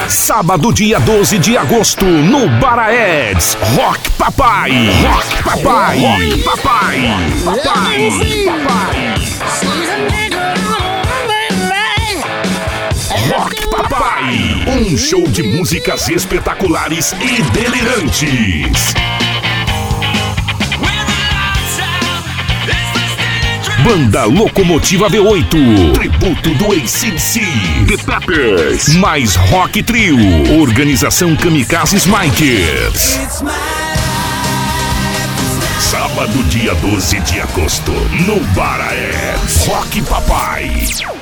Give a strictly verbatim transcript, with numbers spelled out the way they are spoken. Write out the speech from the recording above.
Sábado, dia doze de agosto, no Baraeds. Rock Papai. Rock Papai. Rock Papai. Papai. Papai. Rock Papai. Um show de músicas espetaculares e delirantes. Banda Locomotiva V oito, tributo do A C D C, The Peppers, mais Rock Trio, Organização Kamikaze Smikers. Sábado, dia doze de agosto, no Baraeds. Rock Papai.